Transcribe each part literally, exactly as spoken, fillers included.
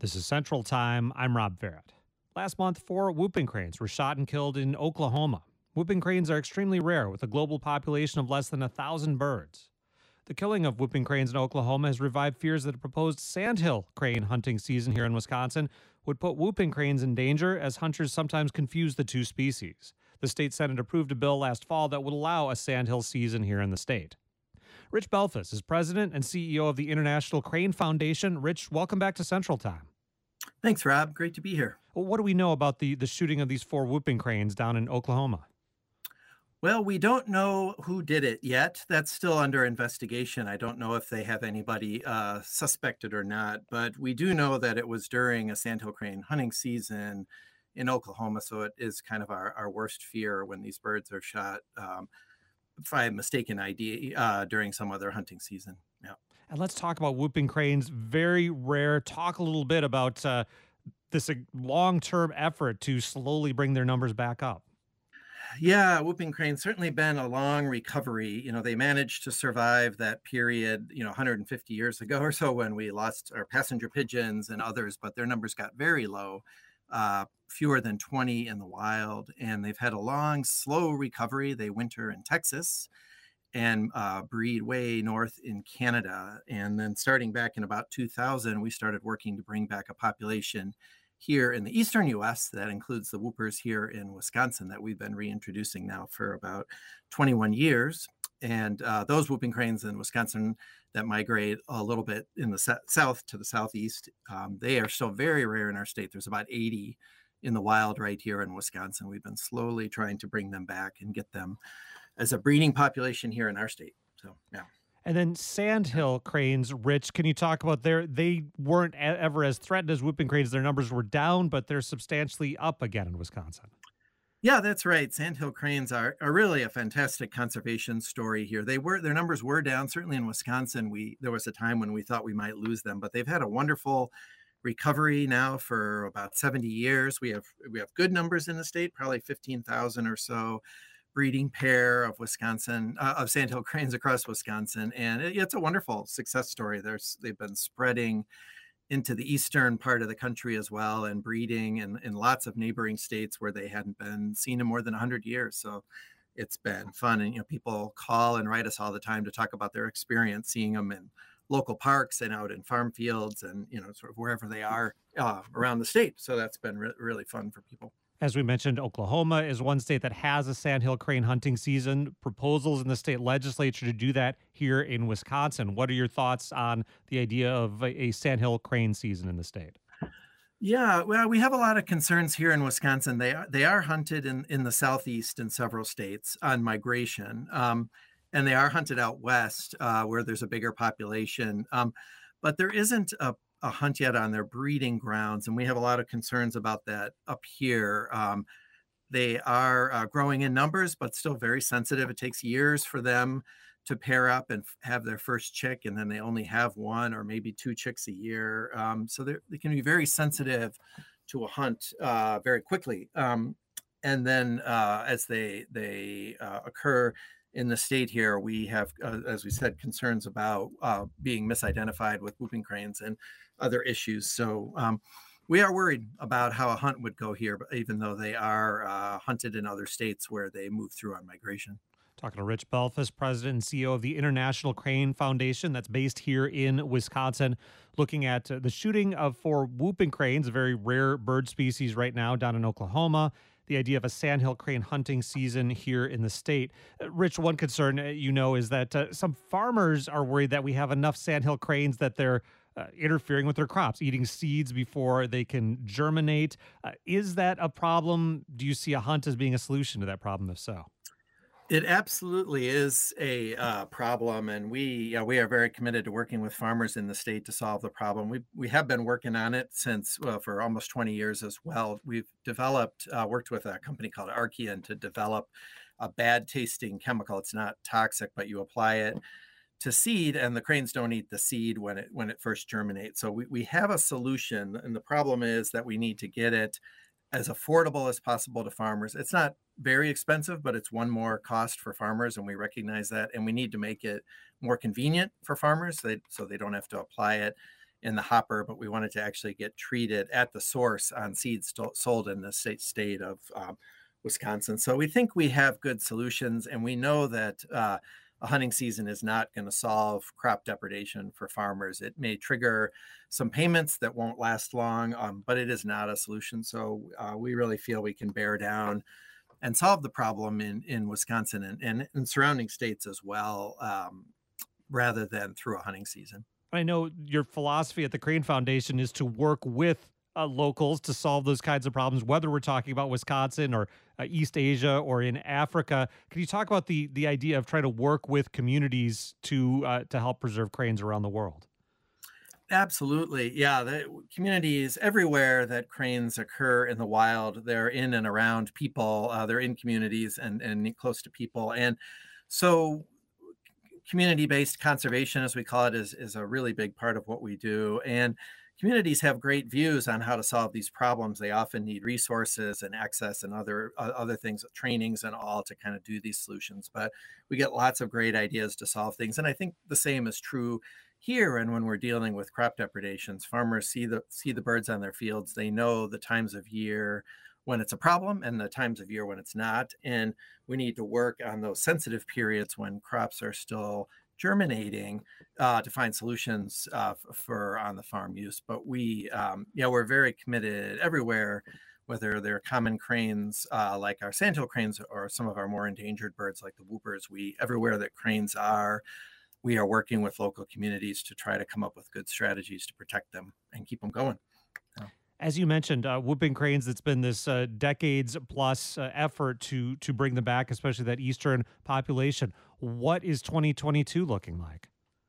This is Central Time. I'm Rob Barrett. Last month, four whooping cranes were shot and killed in Oklahoma. Whooping cranes are extremely rare, with a global population of less than a thousand birds. The killing of whooping cranes in Oklahoma has revived fears that a proposed sandhill crane hunting season here in Wisconsin would put whooping cranes in danger, as hunters sometimes confuse the two species. The state Senate approved a bill last fall that would allow a sandhill season here in the state. Rich Belfus is president and C E O of the International Crane Foundation. Rich, welcome back to Central Time. Thanks, Rob. Great to be here. Well, what do we know about the, the shooting of these four whooping cranes down in Oklahoma? Well, we don't know who did it yet. That's still under investigation. I don't know if they have anybody uh, suspected or not, but we do know that it was during a sandhill crane hunting season in Oklahoma. So it is kind of our, our worst fear when these birds are shot um, by mistaken I D uh, during some other hunting season. Yeah. And let's talk about whooping cranes. Very rare. Talk a little bit about uh, this uh, long-term effort to slowly bring their numbers back up. Yeah, whooping cranes certainly been a long recovery. You know, they managed to survive that period, you know, one hundred fifty years ago or so when we lost our passenger pigeons and others, but their numbers got very low, uh, fewer than twenty in the wild. And they've had a long, slow recovery. They winter in Texas and uh, breed way north in Canada. And then starting back in about two thousand, we started working to bring back a population here in the eastern U S. That includes the whoopers here in Wisconsin that we've been reintroducing now for about twenty-one years. And uh, those whooping cranes in Wisconsin that migrate a little bit in the s- south to the southeast, um, they are still very rare in our state. There's about eighty in the wild right here in Wisconsin. We've been slowly trying to bring them back and get them as a breeding population here in our state. So, yeah. And then sandhill cranes, Rich, can you talk about their, they weren't a- ever as threatened as whooping cranes. Their numbers were down, but they're substantially up again in Wisconsin. Yeah, that's right. Sandhill cranes are, are really a fantastic conservation story here. They were, their numbers were down. Certainly in Wisconsin, we there was a time when we thought we might lose them, but they've had a wonderful recovery now for about seventy years. We have we have good numbers in the state, probably fifteen thousand or so breeding pair of Wisconsin, uh, of sandhill cranes across Wisconsin. And it, it's a wonderful success story. There's, they've been spreading into the eastern part of the country as well and breeding in, in lots of neighboring states where they hadn't been seen in more than one hundred years. So it's been fun. And, you know, people call and write us all the time to talk about their experience seeing them in local parks and out in farm fields and, you know, sort of wherever they are uh, around the state. So that's been re- really fun for people. As we mentioned, Oklahoma is one state that has a sandhill crane hunting season. Proposals in the state legislature to do that here in Wisconsin. What are your thoughts on the idea of a, a sandhill crane season in the state? Yeah, well, we have a lot of concerns here in Wisconsin. They are they are hunted in, in the southeast in several states on migration, um, and they are hunted out west uh, where there's a bigger population. Um, but there isn't a a hunt yet on their breeding grounds, and we have a lot of concerns about that up here. Um, they are uh, growing in numbers, but still very sensitive. It takes years for them to pair up and f- have their first chick, and then they only have one or maybe two chicks a year. Um, so they're- they can be very sensitive to a hunt uh, very quickly. Um, and then uh, as they they uh, occur in the state here, we have, uh, as we said, concerns about uh, being misidentified with whooping cranes and other issues. So um, we are worried about how a hunt would go here, but even though they are uh, hunted in other states where they move through on migration. Talking to Rich Belfus, president and C E O of the International Crane Foundation that's based here in Wisconsin, looking at uh, the shooting of four whooping cranes, a very rare bird species right now down in Oklahoma, the idea of a sandhill crane hunting season here in the state. Uh, Rich, one concern, uh, you know, is that uh, some farmers are worried that we have enough sandhill cranes that they're uh, interfering with their crops, eating seeds before they can germinate. Uh, is that a problem? Do you see a hunt as being a solution to that problem, if so? It absolutely is a uh, problem, and we yeah, we are very committed to working with farmers in the state to solve the problem. We we have been working on it since well, for almost twenty years as well. We've developed uh, worked with a company called Archean to develop a bad tasting chemical. It's not toxic, but you apply it to seed, and the cranes don't eat the seed when it when it first germinates. So we, we have a solution, and the problem is that we need to get it as affordable as possible to farmers. It's not very expensive, but it's one more cost for farmers, and we recognize that. And we need to make it more convenient for farmers, so they, so they don't have to apply it in the hopper, but we wanted to actually get treated at the source on seeds sto- sold in the state state of um, Wisconsin. So we think we have good solutions, and we know that uh, a hunting season is not going to solve crop depredation for farmers. It may trigger some payments that won't last long, um, but it is not a solution. So uh, we really feel we can bear down and solve the problem in, in Wisconsin and, and in surrounding states as well, um, rather than through a hunting season. I know your philosophy at the Crane Foundation is to work with uh, locals to solve those kinds of problems, whether we're talking about Wisconsin or uh, East Asia or in Africa. Can you talk about the the idea of trying to work with communities to uh, to help preserve cranes around the world? Absolutely. Yeah. The communities everywhere that cranes occur in the wild, they're in and around people. Uh, they're in communities and, and close to people. And so community-based conservation, as we call it, is, is a really big part of what we do. And communities have great views on how to solve these problems. They often need resources and access and other uh, other things, trainings and all, to kind of do these solutions. But we get lots of great ideas to solve things. And I think the same is true here. And when we're dealing with crop depredations, farmers see the see the birds on their fields. They know the times of year when it's a problem and the times of year when it's not. And we need to work on those sensitive periods when crops are still germinating uh, to find solutions uh, f- for on the farm use. But we, um, yeah, we're very committed everywhere, whether they're common cranes uh, like our sandhill cranes or some of our more endangered birds like the whoopers. We everywhere that cranes are, we are working with local communities to try to come up with good strategies to protect them and keep them going. Yeah. As you mentioned, uh, whooping cranes, it's been this uh, decades plus uh, effort to to bring them back, especially that eastern population. What is twenty twenty-two looking like?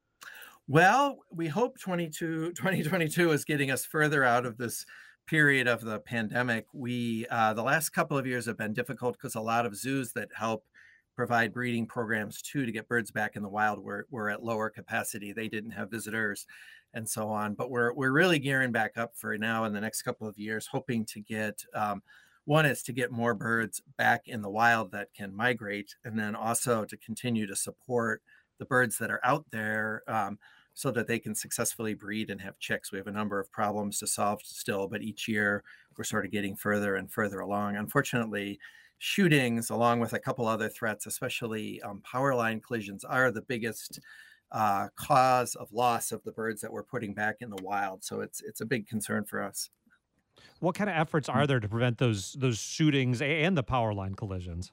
Well, we hope twenty-two, twenty twenty-two is getting us further out of this period of the pandemic. We uh, the last couple of years have been difficult because a lot of zoos that help provide breeding programs too to get birds back in the wild were, were at lower capacity. They didn't have visitors and so on. But we're we're really gearing back up for now in the next couple of years, hoping to get um, one is to get more birds back in the wild that can migrate, and then also to continue to support the birds that are out there um, so that they can successfully breed and have chicks. We have a number of problems to solve still, but each year we're sort of getting further and further along. Unfortunately, shootings, along with a couple other threats, especially um, power line collisions, are the biggest uh, cause of loss of the birds that we're putting back in the wild. So it's it's a big concern for us. What kind of efforts are there to prevent those those shootings and the power line collisions?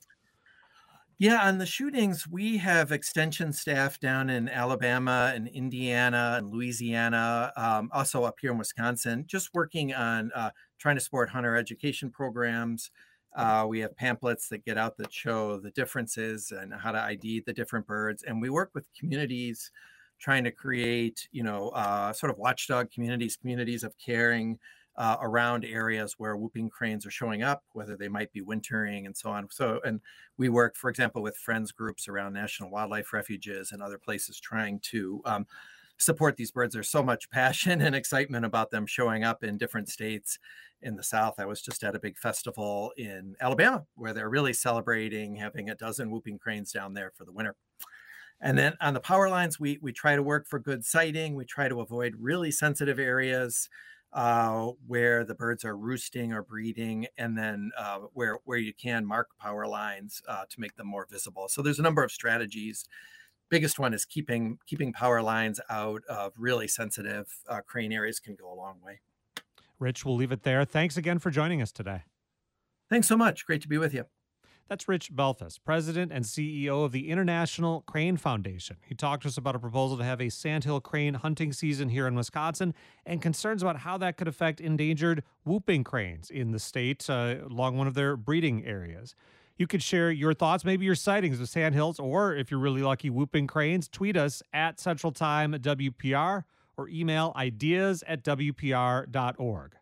Yeah, on the shootings, we have extension staff down in Alabama and Indiana and Louisiana, um, also up here in Wisconsin, just working on uh, trying to support hunter education programs. Uh, we have pamphlets that get out that show the differences and how to I D the different birds. And we work with communities trying to create, you know, uh, sort of watchdog communities, communities of caring uh, around areas where whooping cranes are showing up, whether they might be wintering and so on. So, and we work, for example, with friends groups around national wildlife refuges and other places trying to um, support these birds. There's so much passion and excitement about them showing up in different states in the South. I was just at a big festival in Alabama where they're really celebrating having a dozen whooping cranes down there for the winter. And then on the power lines, we we try to work for good sighting. We try to avoid really sensitive areas uh, where the birds are roosting or breeding, and then uh, where where you can mark power lines uh, to make them more visible. So there's a number of strategies. Biggest one is keeping keeping power lines out of really sensitive uh, crane areas can go a long way. Rich, we'll leave it there. Thanks again for joining us today. Thanks so much. Great to be with you. That's Rich Belfus, President and C E O of the International Crane Foundation. He talked to us about a proposal to have a sandhill crane hunting season here in Wisconsin and concerns about how that could affect endangered whooping cranes in the state uh, along one of their breeding areas. You could share your thoughts, maybe your sightings of sandhills, or if you're really lucky, whooping cranes. Tweet us at Central Time W P R or email ideas at W P R dot org.